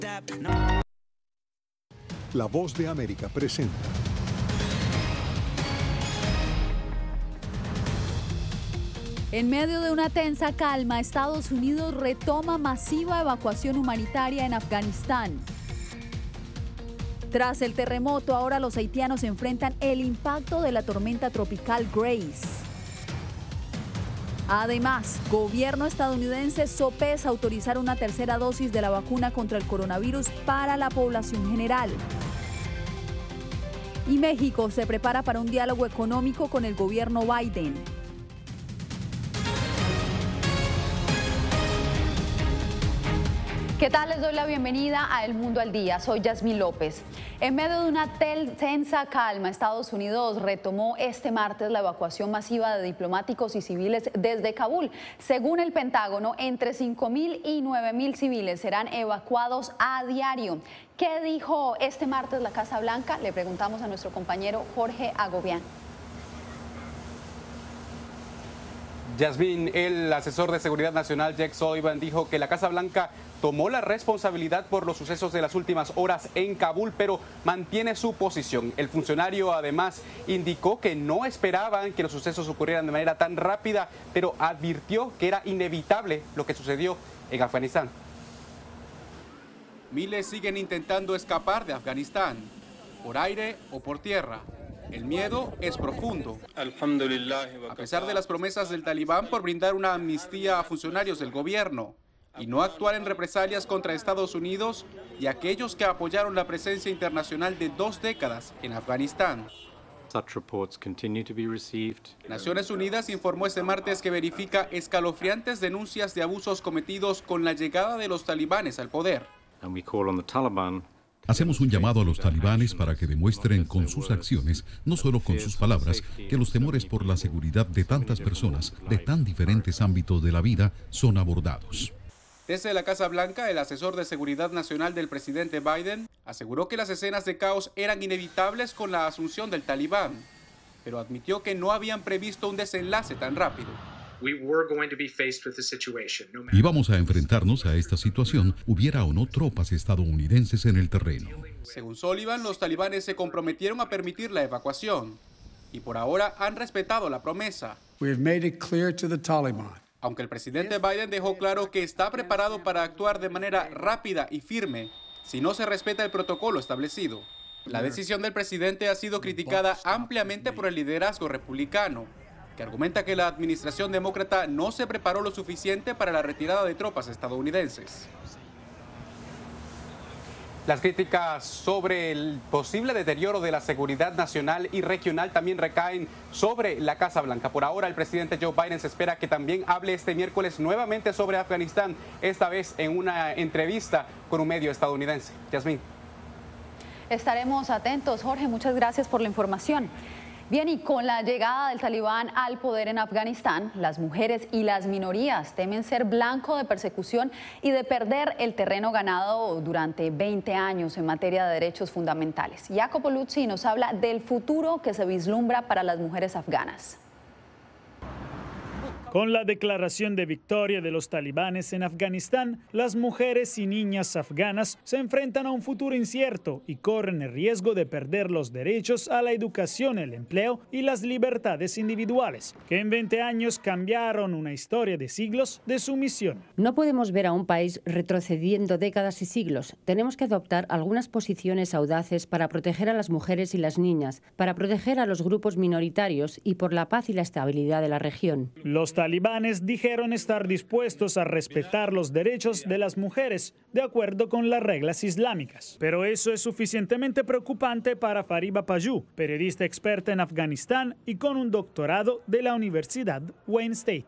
La Voz de América presenta. En medio de una tensa calma, Estados Unidos retoma masiva evacuación humanitaria en Afganistán. Tras el terremoto, ahora los haitianos enfrentan el impacto de la tormenta tropical Grace. Además, gobierno estadounidense sopesa autorizar una tercera dosis de la vacuna contra el coronavirus para la población general. Y México se prepara para un diálogo económico con el gobierno Biden. ¿Qué tal? Les doy la bienvenida a El Mundo al Día. Soy Yasmín López. En medio de una tensa calma, Estados Unidos retomó este martes la evacuación masiva de diplomáticos y civiles desde Kabul. Según el Pentágono, entre 5.000 y 9.000 civiles serán evacuados a diario. ¿Qué dijo este martes la Casa Blanca? Le preguntamos a nuestro compañero Jorge Agobián. Yasmín, el asesor de Seguridad Nacional, Jake Sullivan, dijo que la Casa Blanca tomó la responsabilidad por los sucesos de las últimas horas en Kabul, pero mantiene su posición. El funcionario además indicó que no esperaban que los sucesos ocurrieran de manera tan rápida, pero advirtió que era inevitable lo que sucedió en Afganistán. Miles siguen intentando escapar de Afganistán, por aire o por tierra. El miedo es profundo. A pesar de las promesas del Talibán por brindar una amnistía a funcionarios del gobierno y no actuar en represalias contra Estados Unidos y aquellos que apoyaron la presencia internacional de 2 décadas en Afganistán. Naciones Unidas informó este martes que verifica escalofriantes denuncias de abusos cometidos con la llegada de los talibanes al poder. Hacemos un llamado a los talibanes para que demuestren con sus acciones, no solo con sus palabras, que los temores por la seguridad de tantas personas de tan diferentes ámbitos de la vida son abordados. Desde la Casa Blanca, el asesor de Seguridad Nacional del presidente Biden aseguró que las escenas de caos eran inevitables con la asunción del Talibán, pero admitió que no habían previsto un desenlace tan rápido. Íbamos a enfrentarnos a esta situación, hubiera o no tropas estadounidenses en el terreno. Según Sullivan, los talibanes se comprometieron a permitir la evacuación y por ahora han respetado la promesa. Aunque el presidente Biden dejó claro que está preparado para actuar de manera rápida y firme si no se respeta el protocolo establecido. La decisión del presidente ha sido criticada ampliamente por el liderazgo republicano, que argumenta que la administración demócrata no se preparó lo suficiente para la retirada de tropas estadounidenses. Las críticas sobre el posible deterioro de la seguridad nacional y regional también recaen sobre la Casa Blanca. Por ahora, el presidente Joe Biden se espera que también hable este miércoles nuevamente sobre Afganistán, esta vez en una entrevista con un medio estadounidense. Yasmín. Estaremos atentos. Jorge, muchas gracias por la información. Bien, y con la llegada del Talibán al poder en Afganistán, las mujeres y las minorías temen ser blanco de persecución y de perder el terreno ganado durante 20 años en materia de derechos fundamentales. Jacopo Luzzi nos habla del futuro que se vislumbra para las mujeres afganas. Con la declaración de victoria de los talibanes en Afganistán, las mujeres y niñas afganas se enfrentan a un futuro incierto y corren el riesgo de perder los derechos a la educación, el empleo y las libertades individuales, que en 20 años cambiaron una historia de siglos de sumisión. No podemos ver a un país retrocediendo décadas y siglos. Tenemos que adoptar algunas posiciones audaces para proteger a las mujeres y las niñas, para proteger a los grupos minoritarios y por la paz y la estabilidad de la región. Los talibanes dijeron estar dispuestos a respetar los derechos de las mujeres de acuerdo con las reglas islámicas. Pero eso es suficientemente preocupante para Fariba Paju, periodista experta en Afganistán y con un doctorado de la Universidad Wayne State.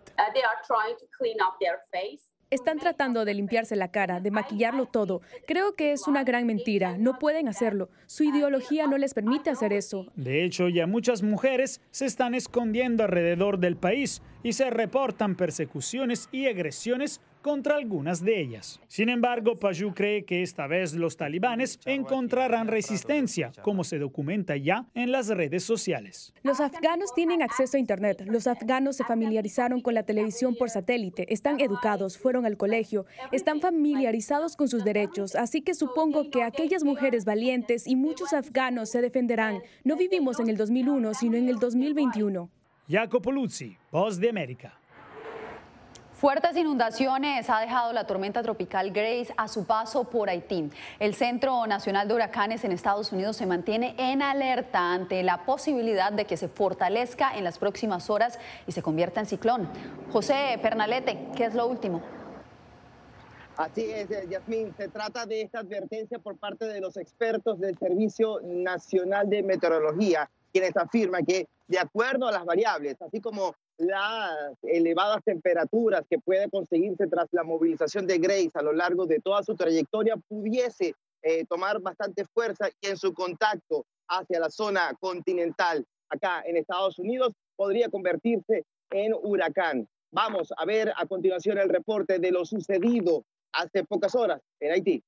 Están tratando de limpiarse la cara, de maquillarlo todo. Creo que es una gran mentira. No pueden hacerlo. Su ideología no les permite hacer eso. De hecho, ya muchas mujeres se están escondiendo alrededor del país y se reportan persecuciones y agresiones contra algunas de ellas. Sin embargo, Paju cree que esta vez los talibanes encontrarán resistencia, como se documenta ya en las redes sociales. Los afganos tienen acceso a Internet. Los afganos se familiarizaron con la televisión por satélite, están educados, fueron al colegio, están familiarizados con sus derechos. Así que supongo que aquellas mujeres valientes y muchos afganos se defenderán. No vivimos en el 2001, sino en el 2021. Jacopo Luzzi, Voz de América. Fuertes inundaciones ha dejado la tormenta tropical Grace a su paso por Haití. El Centro Nacional de Huracanes en Estados Unidos se mantiene en alerta ante la posibilidad de que se fortalezca en las próximas horas y se convierta en ciclón. José Pernalete, ¿qué es lo último? Así es, Yasmín, se trata de esta advertencia por parte de los expertos del Servicio Nacional de Meteorología, quienes afirman que, de acuerdo a las variables, así como las elevadas temperaturas que puede conseguirse tras la movilización de Grace a lo largo de toda su trayectoria, pudiese tomar bastante fuerza y en su contacto hacia la zona continental acá en Estados Unidos podría convertirse en huracán. Vamos a ver a continuación el reporte de lo sucedido hace pocas horas en Haití.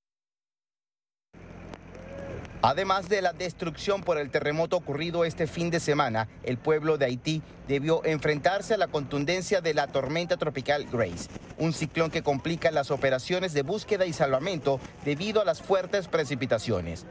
Además de la destrucción por el terremoto ocurrido este fin de semana, el pueblo de Haití debió enfrentarse a la contundencia de la tormenta tropical Grace, un ciclón que complica las operaciones de búsqueda y salvamento debido a las fuertes precipitaciones.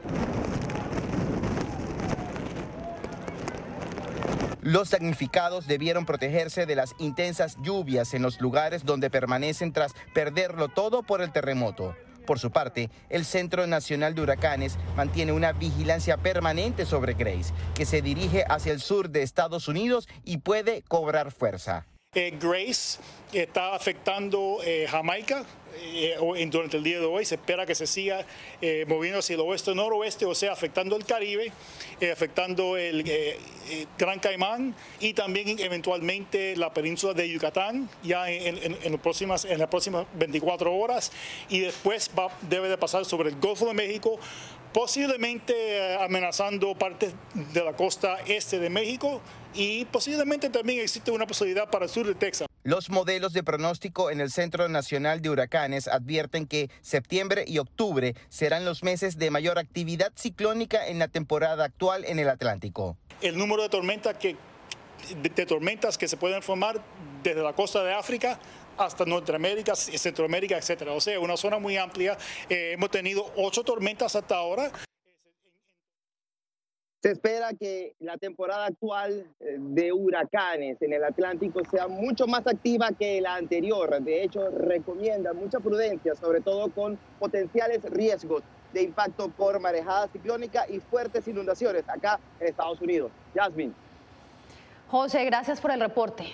Los damnificados debieron protegerse de las intensas lluvias en los lugares donde permanecen tras perderlo todo por el terremoto. Por su parte, el Centro Nacional de Huracanes mantiene una vigilancia permanente sobre Grace, que se dirige hacia el sur de Estados Unidos y puede cobrar fuerza. Grace está afectando Jamaica durante el día de hoy. Se espera que se siga moviendo hacia el oeste-noroeste, o sea, afectando el Caribe, afectando el Gran Caimán y también eventualmente la península de Yucatán ya en las próximas 24 horas. Y después debe de pasar sobre el Golfo de México, posiblemente amenazando partes de la costa este de México, y posiblemente también existe una posibilidad para el sur de Texas. Los modelos de pronóstico en el Centro Nacional de Huracanes advierten que septiembre y octubre serán los meses de mayor actividad ciclónica en la temporada actual en el Atlántico. El número de tormentas que se pueden formar desde la costa de África hasta Norteamérica, Centroamérica, etcétera. O sea, una zona muy amplia. Hemos tenido 8 tormentas hasta ahora. Se espera que la temporada actual de huracanes en el Atlántico sea mucho más activa que la anterior. De hecho, recomienda mucha prudencia, sobre todo con potenciales riesgos de impacto por marejada ciclónica y fuertes inundaciones acá en Estados Unidos. Yasmín. José, gracias por el reporte.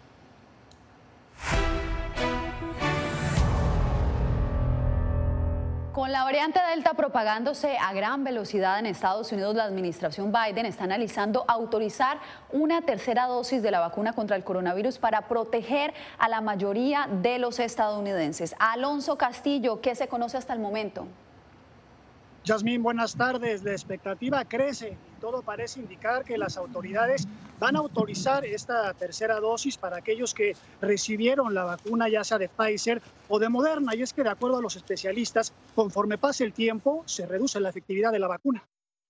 Con la variante Delta propagándose a gran velocidad en Estados Unidos, la administración Biden está analizando autorizar una tercera dosis de la vacuna contra el coronavirus para proteger a la mayoría de los estadounidenses. Alonso Castillo, ¿qué se conoce hasta el momento? Yasmín, buenas tardes. La expectativa crece y todo parece indicar que las autoridades van a autorizar esta tercera dosis para aquellos que recibieron la vacuna ya sea de Pfizer o de Moderna. Y es que de acuerdo a los especialistas, conforme pase el tiempo, se reduce la efectividad de la vacuna.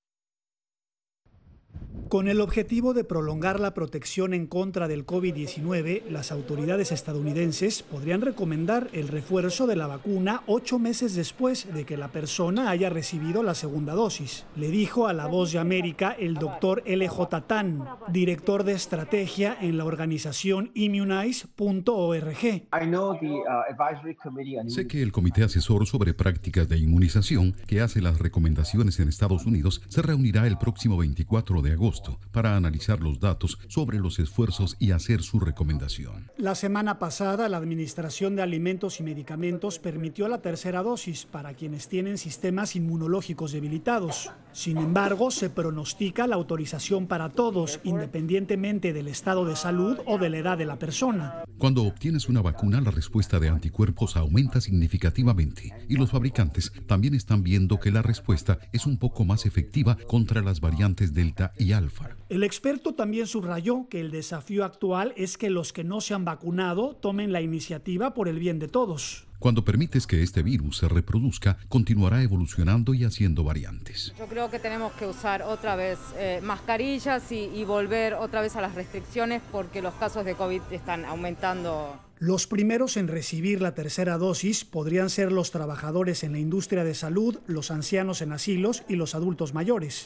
Con el objetivo de prolongar la protección en contra del COVID-19, las autoridades estadounidenses podrían recomendar el refuerzo de la vacuna 8 meses después de que la persona haya recibido la segunda dosis. Le dijo a La Voz de América el doctor L.J. Tan, director de estrategia en la organización Immunize.org. Sé que el Comité Asesor sobre Prácticas de Inmunización, que hace las recomendaciones en Estados Unidos, se reunirá el próximo 24 de agosto para analizar los datos sobre los esfuerzos y hacer su recomendación. La semana pasada, la Administración de Alimentos y Medicamentos permitió la tercera dosis para quienes tienen sistemas inmunológicos debilitados. Sin embargo, se pronostica la autorización para todos, independientemente del estado de salud o de la edad de la persona. Cuando obtienes una vacuna, la respuesta de anticuerpos aumenta significativamente y los fabricantes también están viendo que la respuesta es un poco más efectiva contra las variantes Delta y Alfa. El experto también subrayó que el desafío actual es que los que no se han vacunado tomen la iniciativa por el bien de todos. Cuando permites que este virus se reproduzca, continuará evolucionando y haciendo variantes. Yo creo que tenemos que usar otra vez mascarillas y volver otra vez a las restricciones porque los casos de COVID están aumentando. Los primeros en recibir la tercera dosis podrían ser los trabajadores en la industria de salud, los ancianos en asilos y los adultos mayores.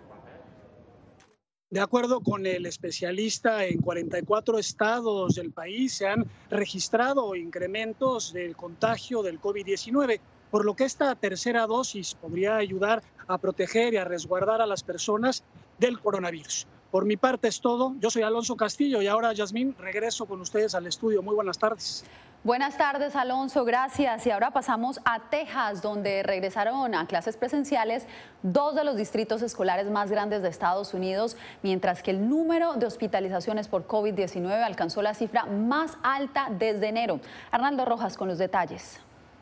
De acuerdo con el especialista, en 44 estados del país se han registrado incrementos del contagio del COVID-19, por lo que esta tercera dosis podría ayudar a proteger y a resguardar a las personas del coronavirus. Por mi parte es todo. Yo soy Alonso Castillo y ahora, Yasmín, regreso con ustedes al estudio. Muy buenas tardes. Buenas tardes, Alonso, gracias. Y ahora pasamos a Texas, donde regresaron a clases presenciales 2 de los distritos escolares más grandes de Estados Unidos, mientras que el número de hospitalizaciones por COVID-19 alcanzó la cifra más alta desde enero. Arnaldo Rojas con los detalles.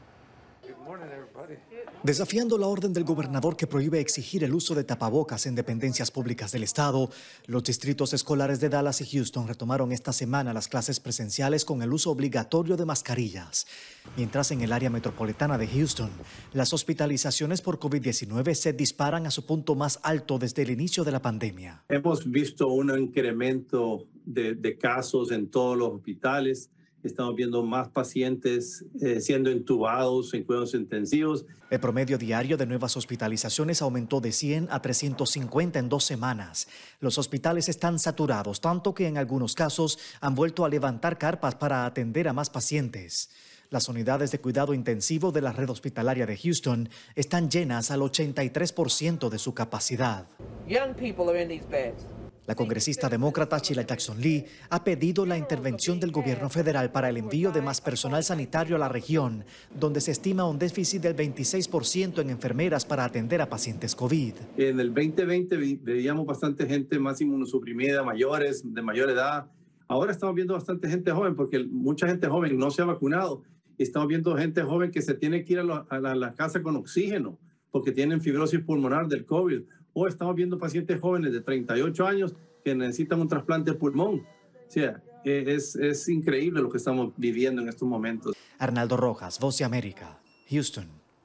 Desafiando la orden del gobernador que prohíbe exigir el uso de tapabocas en dependencias públicas del estado, los distritos escolares de Dallas y Houston retomaron esta semana las clases presenciales con el uso obligatorio de mascarillas. Mientras en el área metropolitana de Houston, las hospitalizaciones por COVID-19 se disparan a su punto más alto desde el inicio de la pandemia. Hemos visto un incremento de casos en todos los hospitales. Estamos viendo más pacientes siendo intubados en cuidados intensivos. El promedio diario de nuevas hospitalizaciones aumentó de 100 a 350 en 2 semanas. Los hospitales están saturados, tanto que en algunos casos han vuelto a levantar carpas para atender a más pacientes. Las unidades de cuidado intensivo de la red hospitalaria de Houston están llenas al 83% de su capacidad. Young people are in these beds. La congresista demócrata Sheila Jackson Lee ha pedido la intervención del gobierno federal para el envío de más personal sanitario a la región, donde se estima un déficit del 26% en enfermeras para atender a pacientes COVID. En el 2020 veíamos bastante gente más inmunosuprimida, mayores, de mayor edad. Ahora estamos viendo bastante gente joven, porque mucha gente joven no se ha vacunado. Estamos viendo gente joven que se tiene que ir a la casa con oxígeno, porque tienen fibrosis pulmonar del COVID. O estamos viendo pacientes jóvenes de 38 años que necesitan un trasplante de pulmón. O sea, es increíble lo que estamos viviendo en estos momentos. Arnaldo Rojas, Voz de América, Houston.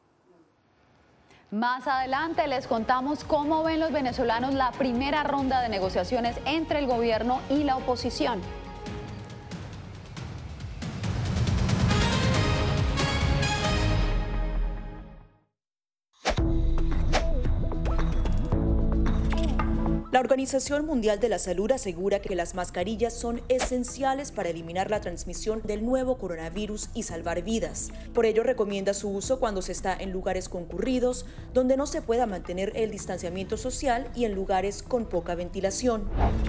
Más adelante les contamos cómo ven los venezolanos la primera ronda de negociaciones entre el gobierno y la oposición. La Organización Mundial de la Salud asegura que las mascarillas son esenciales para eliminar la transmisión del nuevo coronavirus y salvar vidas. Por ello recomienda su uso cuando se está en lugares concurridos, donde no se pueda mantener el distanciamiento social y en lugares con poca ventilación.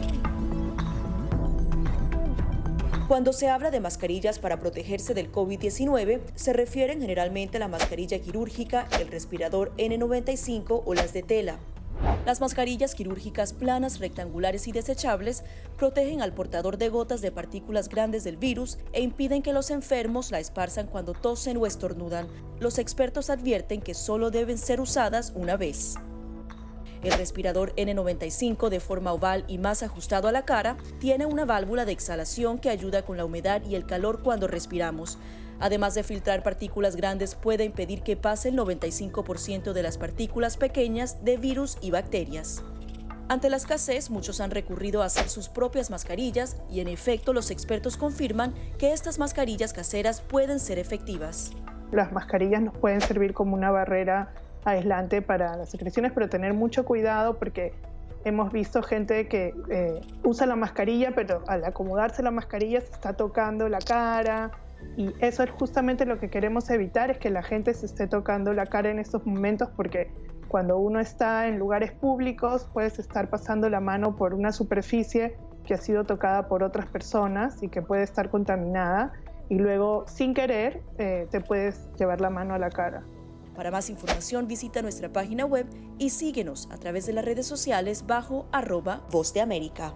Cuando se habla de mascarillas para protegerse del COVID-19, se refieren generalmente a la mascarilla quirúrgica, el respirador N95 o las de tela. Las mascarillas quirúrgicas planas, rectangulares y desechables protegen al portador de gotas de partículas grandes del virus e impiden que los enfermos la esparzan cuando tosen o estornudan. Los expertos advierten que solo deben ser usadas una vez. El respirador N95, de forma oval y más ajustado a la cara, tiene una válvula de exhalación que ayuda con la humedad y el calor cuando respiramos. Además de filtrar partículas grandes, puede impedir que pase el 95% de las partículas pequeñas de virus y bacterias. Ante la escasez, muchos han recurrido a hacer sus propias mascarillas y, en efecto, los expertos confirman que estas mascarillas caseras pueden ser efectivas. Las mascarillas nos pueden servir como una barrera aislante para las secreciones, pero tener mucho cuidado porque hemos visto gente que usa la mascarilla, pero al acomodarse la mascarilla se está tocando la cara. Y eso es justamente lo que queremos evitar, es que la gente se esté tocando la cara en estos momentos, porque cuando uno está en lugares públicos puedes estar pasando la mano por una superficie que ha sido tocada por otras personas y que puede estar contaminada, y luego sin querer te puedes llevar la mano a la cara. Para más información visita nuestra página web y síguenos a través de las redes sociales bajo @Voz de América.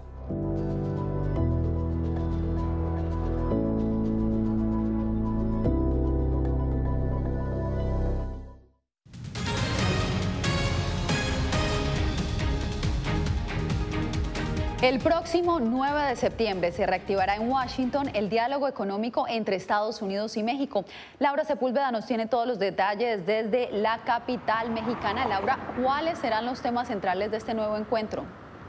El próximo 9 de septiembre se reactivará en Washington el diálogo económico entre Estados Unidos y México. Laura Sepúlveda nos tiene todos los detalles desde la capital mexicana. Laura, ¿cuáles serán los temas centrales de este nuevo encuentro?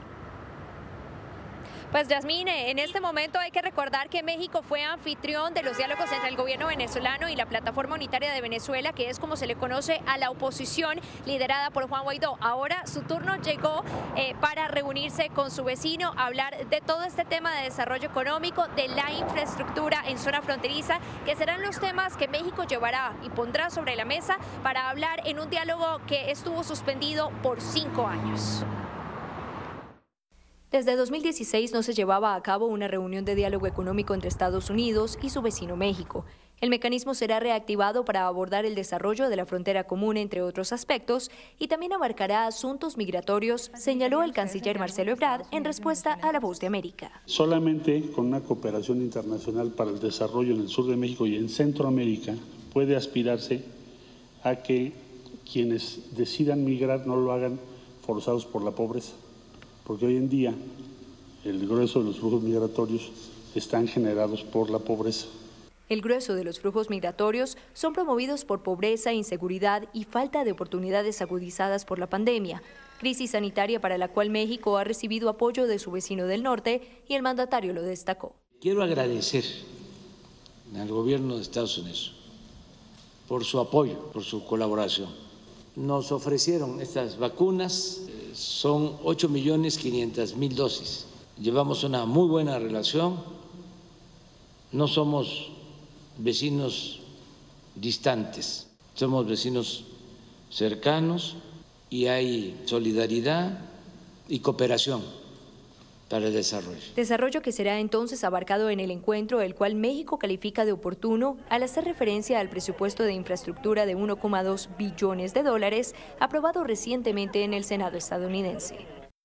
Pues Yasmine, en este momento hay que recordar que México fue anfitrión de los diálogos entre el gobierno venezolano y la Plataforma Unitaria de Venezuela, que es como se le conoce a la oposición liderada por Juan Guaidó. Ahora su turno llegó para reunirse con su vecino, hablar de todo este tema de desarrollo económico, de la infraestructura en zona fronteriza, que serán los temas que México llevará y pondrá sobre la mesa para hablar en un diálogo que estuvo suspendido por 5 años. Desde 2016 no se llevaba a cabo una reunión de diálogo económico entre Estados Unidos y su vecino México. El mecanismo será reactivado para abordar el desarrollo de la frontera común, entre otros aspectos, y también abarcará asuntos migratorios, señaló el canciller Marcelo Ebrard en respuesta a La Voz de América. Solamente con una cooperación internacional para el desarrollo en el sur de México y en Centroamérica puede aspirarse a que quienes decidan migrar no lo hagan forzados por la pobreza. Porque hoy en día el grueso de los flujos migratorios están generados por la pobreza. El grueso de los flujos migratorios son promovidos por pobreza, inseguridad y falta de oportunidades agudizadas por la pandemia, crisis sanitaria para la cual México ha recibido apoyo de su vecino del norte y el mandatario lo destacó. Quiero agradecer al gobierno de Estados Unidos por su apoyo, por su colaboración. Nos ofrecieron estas vacunas. Son 8.500.000 dosis. Llevamos una muy buena relación. No somos vecinos distantes, somos vecinos cercanos y hay solidaridad y cooperación para el desarrollo. Desarrollo que será entonces abarcado en el encuentro, el cual México califica de oportuno al hacer referencia al presupuesto de infraestructura de $1,2 billones aprobado recientemente en el Senado estadounidense.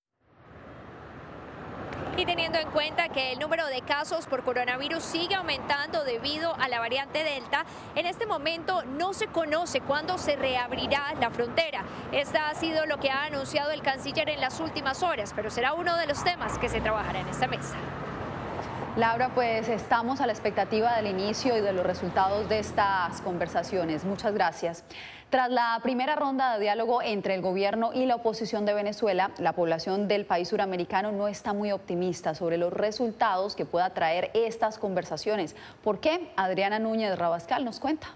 Y teniendo en cuenta que el número de casos por coronavirus sigue aumentando debido a la variante Delta, en este momento no se conoce cuándo se reabrirá la frontera. Esta ha sido lo que ha anunciado el canciller en las últimas horas, pero será uno de los temas que se trabajará en esta mesa. Laura, pues estamos a la expectativa del inicio y de los resultados de estas conversaciones. Muchas gracias. Tras la primera ronda de diálogo entre el gobierno y la oposición de Venezuela, la población del país suramericano no está muy optimista sobre los resultados que pueda traer estas conversaciones. ¿Por qué? Adriana Núñez Rabascal nos cuenta.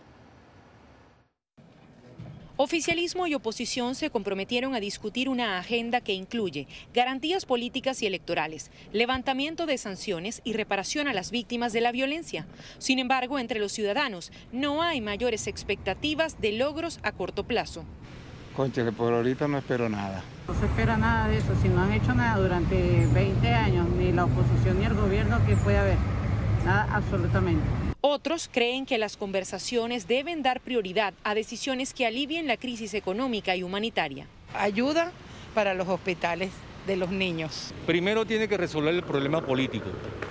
Oficialismo y oposición se comprometieron a discutir una agenda que incluye garantías políticas y electorales, levantamiento de sanciones y reparación a las víctimas de la violencia. Sin embargo, entre los ciudadanos no hay mayores expectativas de logros a corto plazo. Cónchale, por ahorita no espero nada. No se espera nada de eso, si no han hecho nada durante 20 años, ni la oposición ni el gobierno, ¿qué puede haber? Nada, absolutamente. Otros creen que las conversaciones deben dar prioridad a decisiones que alivien la crisis económica y humanitaria. Ayuda para los hospitales de los niños. Primero tiene que resolver el problema político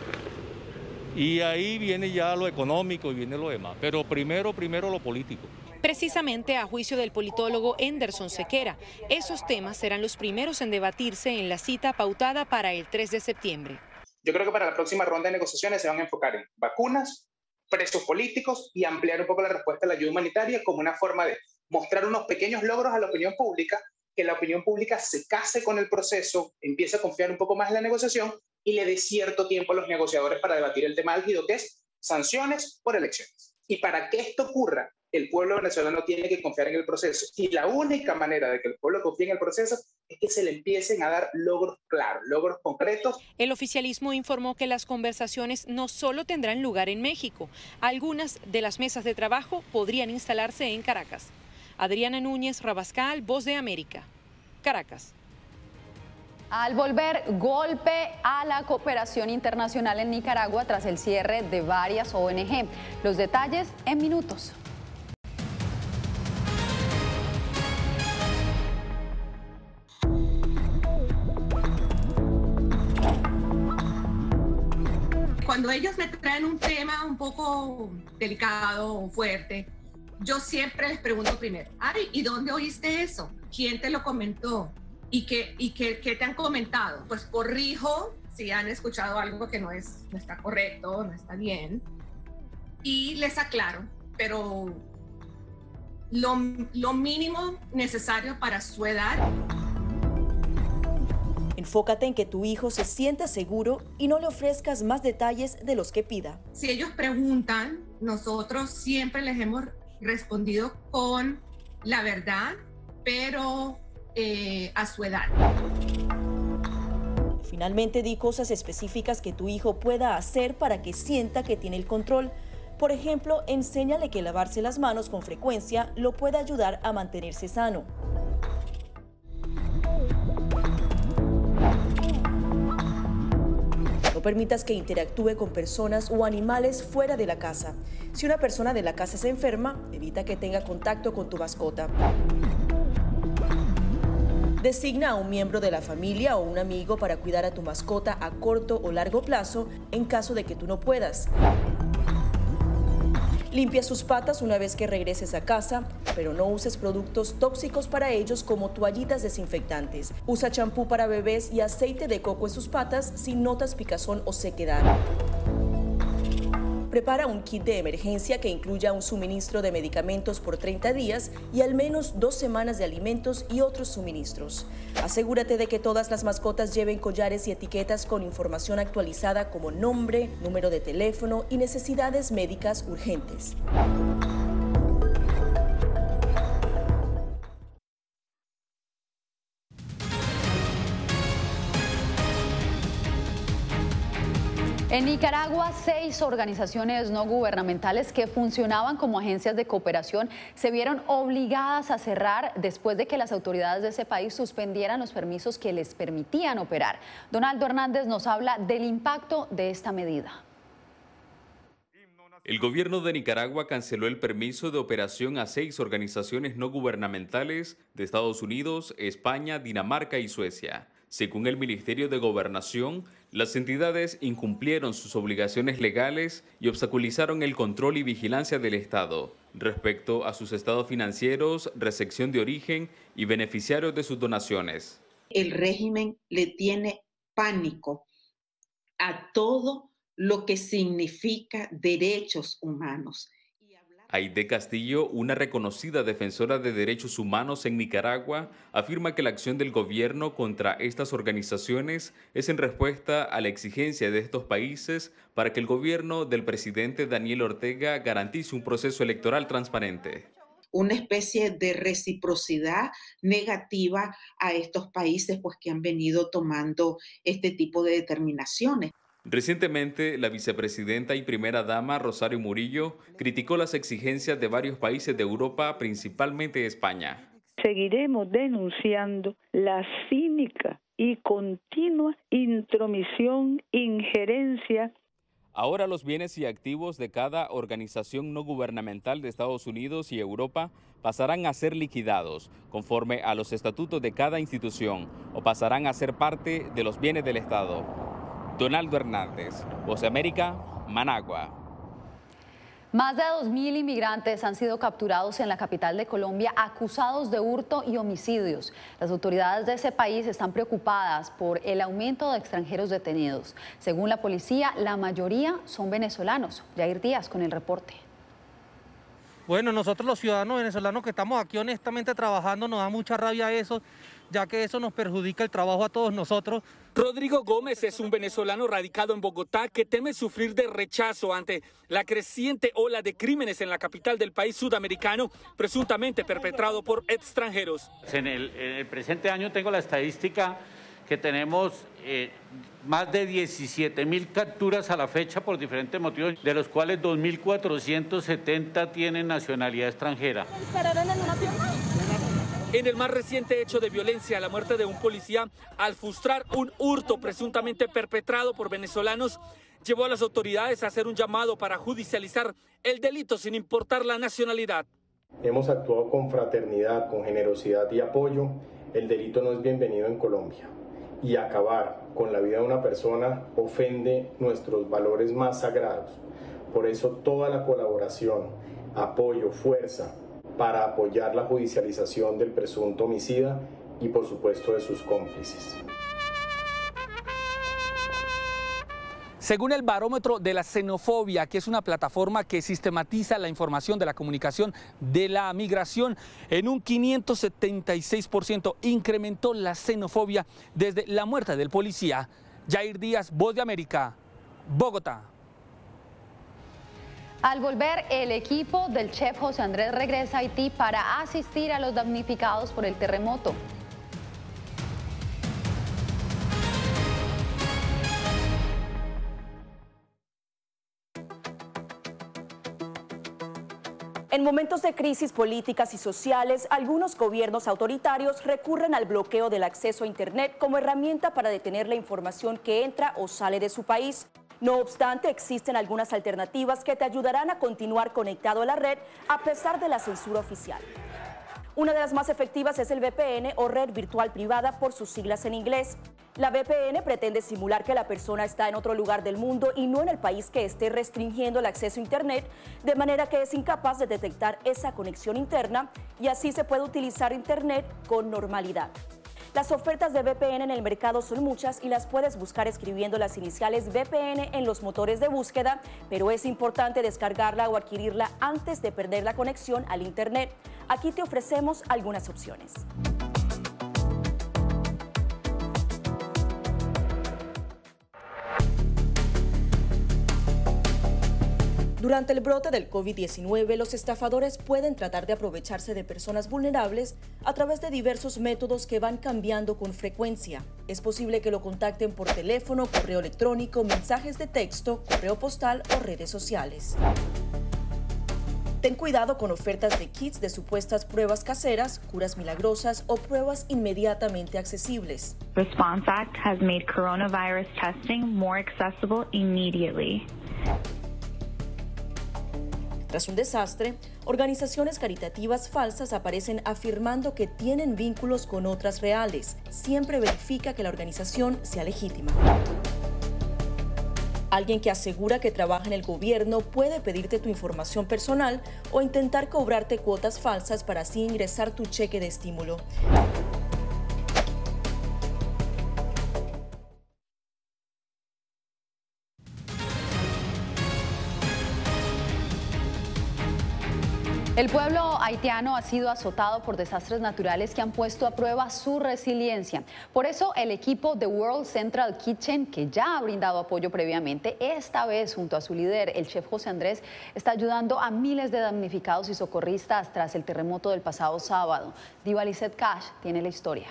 y ahí viene ya lo económico y viene lo demás, pero primero lo político. Precisamente a juicio del politólogo Henderson Sequera, esos temas serán los primeros en debatirse en la cita pautada para el 3 de septiembre. Yo creo que para la próxima ronda de negociaciones se van a enfocar en vacunas, presos políticos y ampliar un poco la respuesta a la ayuda humanitaria como una forma de mostrar unos pequeños logros a la opinión pública, que la opinión pública se case con el proceso, empiece a confiar un poco más en la negociación y le dé cierto tiempo a los negociadores para debatir el tema álgido, que es sanciones por elecciones. Y para que esto ocurra, el pueblo venezolano tiene que confiar en el proceso. Y la única manera de que el pueblo confíe en el proceso es que se le empiecen a dar logros claros, logros concretos. El oficialismo informó que las conversaciones no solo tendrán lugar en México. Algunas de las mesas de trabajo podrían instalarse en Caracas. Adriana Núñez Rabascal, Voz de América, Caracas. Al volver, golpe a la cooperación internacional en Nicaragua tras el cierre de varias ONG. Los detalles en minutos. Cuando ellos me traen un tema un poco delicado, fuerte, yo siempre les pregunto primero, Ari, ¿y dónde oíste eso? ¿Quién te lo comentó? ¿Y qué te han comentado? Pues corrijo si han escuchado algo que no está correcto, no está bien, y les aclaro, pero lo mínimo necesario para su edad. Enfócate en que tu hijo se sienta seguro y no le ofrezcas más detalles de los que pida. Si ellos preguntan, nosotros siempre les hemos respondido con la verdad, pero a su edad. Finalmente, di cosas específicas que tu hijo pueda hacer para que sienta que tiene el control. Por ejemplo, enséñale que lavarse las manos con frecuencia lo puede ayudar a mantenerse sano. No permitas que interactúe con personas o animales fuera de la casa. Si una persona de la casa se enferma, evita que tenga contacto con tu mascota. Designa a un miembro de la familia o un amigo para cuidar a tu mascota a corto o largo plazo en caso de que tú no puedas. Limpia sus patas una vez que regreses a casa, pero no uses productos tóxicos para ellos como toallitas desinfectantes. Usa champú para bebés y aceite de coco en sus patas si notas picazón o sequedad. Prepara un kit de emergencia que incluya un suministro de medicamentos por 30 días y al menos 2 semanas de alimentos y otros suministros. Asegúrate de que todas las mascotas lleven collares y etiquetas con información actualizada como nombre, número de teléfono y necesidades médicas urgentes. En Nicaragua, 6 organizaciones no gubernamentales que funcionaban como agencias de cooperación se vieron obligadas a cerrar después de que las autoridades de ese país suspendieran los permisos que les permitían operar. Donaldo Hernández nos habla del impacto de esta medida. El gobierno de Nicaragua canceló el permiso de operación a 6 organizaciones no gubernamentales de Estados Unidos, España, Dinamarca y Suecia. Según el Ministerio de Gobernación, las entidades incumplieron sus obligaciones legales y obstaculizaron el control y vigilancia del Estado respecto a sus estados financieros, recepción de origen y beneficiarios de sus donaciones. El régimen le tiene pánico a todo lo que significa derechos humanos. Aide Castillo, una reconocida defensora de derechos humanos en Nicaragua, afirma que la acción del gobierno contra estas organizaciones es en respuesta a la exigencia de estos países para que el gobierno del presidente Daniel Ortega garantice un proceso electoral transparente. Una especie de reciprocidad negativa a estos países pues, que han venido tomando este tipo de determinaciones. Recientemente, la vicepresidenta y primera dama Rosario Murillo criticó las exigencias de varios países de Europa, principalmente España. Seguiremos denunciando la cínica y continua intromisión, injerencia. Ahora los bienes y activos de cada organización no gubernamental de Estados Unidos y Europa pasarán a ser liquidados conforme a los estatutos de cada institución o pasarán a ser parte de los bienes del Estado. Donaldo Hernández, Voz de América, Managua. Más de 2.000 inmigrantes han sido capturados en la capital de Colombia acusados de hurto y homicidios. Las autoridades de ese país están preocupadas por el aumento de extranjeros detenidos. Según la policía, la mayoría son venezolanos. Yair Díaz con el reporte. Bueno, nosotros los ciudadanos venezolanos que estamos aquí honestamente trabajando nos da mucha rabia eso, ya que eso nos perjudica el trabajo a todos nosotros. Rodrigo Gómez es un venezolano radicado en Bogotá que teme sufrir de rechazo ante la creciente ola de crímenes en la capital del país sudamericano, presuntamente perpetrado por extranjeros. En el presente año tengo la estadística que tenemos más de 17.000 capturas a la fecha por diferentes motivos, de los cuales 2.470 tienen nacionalidad extranjera. En el más reciente hecho de violencia, la muerte de un policía al frustrar un hurto presuntamente perpetrado por venezolanos, llevó a las autoridades a hacer un llamado para judicializar el delito sin importar la nacionalidad. Hemos actuado con fraternidad, con generosidad y apoyo. El delito no es bienvenido en Colombia. Y acabar con la vida de una persona ofende nuestros valores más sagrados. Por eso toda la colaboración, apoyo, fuerza para apoyar la judicialización del presunto homicida y por supuesto de sus cómplices. Según el barómetro de la xenofobia, que es una plataforma que sistematiza la información de la comunicación de la migración, en un 576% incrementó la xenofobia desde la muerte del policía. Jair Díaz, Voz de América, Bogotá. Al volver, el equipo del chef José Andrés regresa a Haití para asistir a los damnificados por el terremoto. En momentos de crisis políticas y sociales, algunos gobiernos autoritarios recurren al bloqueo del acceso a Internet como herramienta para detener la información que entra o sale de su país. No obstante, existen algunas alternativas que te ayudarán a continuar conectado a la red a pesar de la censura oficial. Una de las más efectivas es el VPN o red virtual privada por sus siglas en inglés. La VPN pretende simular que la persona está en otro lugar del mundo y no en el país que esté restringiendo el acceso a Internet, de manera que es incapaz de detectar esa conexión interna y así se puede utilizar Internet con normalidad. Las ofertas de VPN en el mercado son muchas y las puedes buscar escribiendo las iniciales VPN en los motores de búsqueda, pero es importante descargarla o adquirirla antes de perder la conexión al Internet. Aquí te ofrecemos algunas opciones. Durante el brote del COVID-19, los estafadores pueden tratar de aprovecharse de personas vulnerables a través de diversos métodos que van cambiando con frecuencia. Es posible que lo contacten por teléfono, correo electrónico, mensajes de texto, correo postal o redes sociales. Ten cuidado con ofertas de kits de supuestas pruebas caseras, curas milagrosas o pruebas inmediatamente accesibles. Response Act has made coronavirus testing more accessible immediately. Tras un desastre, organizaciones caritativas falsas aparecen afirmando que tienen vínculos con otras reales. Siempre verifica que la organización sea legítima. Alguien que asegura que trabaja en el gobierno puede pedirte tu información personal o intentar cobrarte cuotas falsas para así ingresar tu cheque de estímulo. El pueblo haitiano ha sido azotado por desastres naturales que han puesto a prueba su resiliencia. Por eso el equipo de World Central Kitchen, que ya ha brindado apoyo previamente, esta vez junto a su líder, el chef José Andrés, está ayudando a miles de damnificados y socorristas tras el terremoto del pasado sábado. Diva Lizette Cash tiene la historia.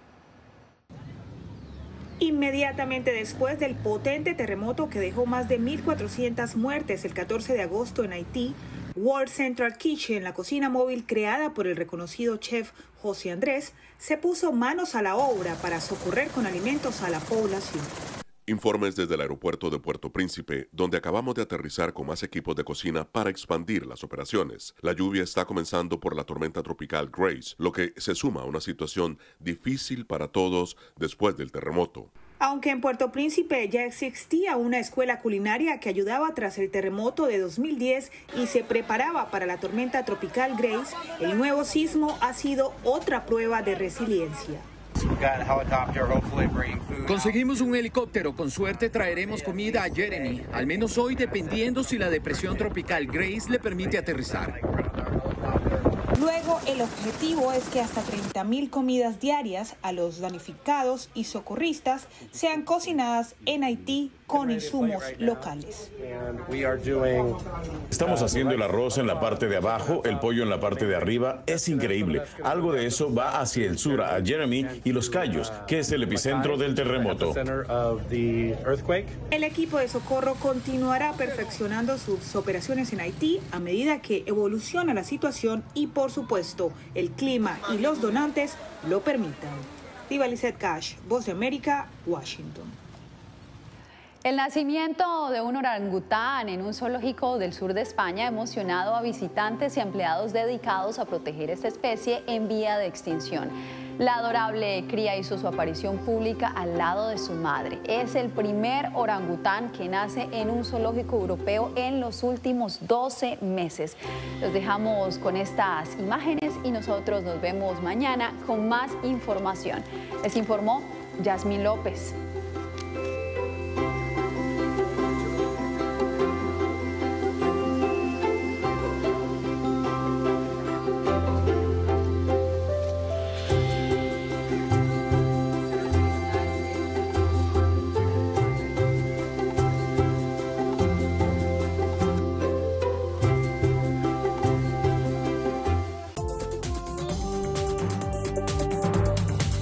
Inmediatamente después del potente terremoto que dejó más de 1.400 muertes el 14 de agosto en Haití, World Central Kitchen, la cocina móvil creada por el reconocido chef José Andrés, se puso manos a la obra para socorrer con alimentos a la población. Informes desde el aeropuerto de Puerto Príncipe, donde acabamos de aterrizar con más equipos de cocina para expandir las operaciones. La lluvia está comenzando por la tormenta tropical Grace, lo que se suma a una situación difícil para todos después del terremoto. Aunque en Puerto Príncipe ya existía una escuela culinaria que ayudaba tras el terremoto de 2010 y se preparaba para la tormenta tropical Grace, el nuevo sismo ha sido otra prueba de resiliencia. Conseguimos un helicóptero, con suerte traeremos comida a Jeremy, al menos hoy, dependiendo si la depresión tropical Grace le permite aterrizar. Luego, el objetivo es que hasta 30.000 comidas diarias a los damnificados y socorristas sean cocinadas en Haití con insumos locales. Estamos haciendo el arroz en la parte de abajo, el pollo en la parte de arriba. Es increíble. Algo de eso va hacia el sur, a Jeremy y Los Cayos, que es el epicentro del terremoto. El equipo de socorro continuará perfeccionando sus operaciones en Haití a medida que evoluciona la situación y, por supuesto, el clima y los donantes lo permitan. Diva Lizette Cash, Voz de América, Washington. El nacimiento de un orangután en un zoológico del sur de España ha emocionado a visitantes y empleados dedicados a proteger esta especie en vía de extinción. La adorable cría hizo su aparición pública al lado de su madre. Es el primer orangután que nace en un zoológico europeo en los últimos 12 meses. Los dejamos con estas imágenes y nosotros nos vemos mañana con más información. Les informó Yasmín López.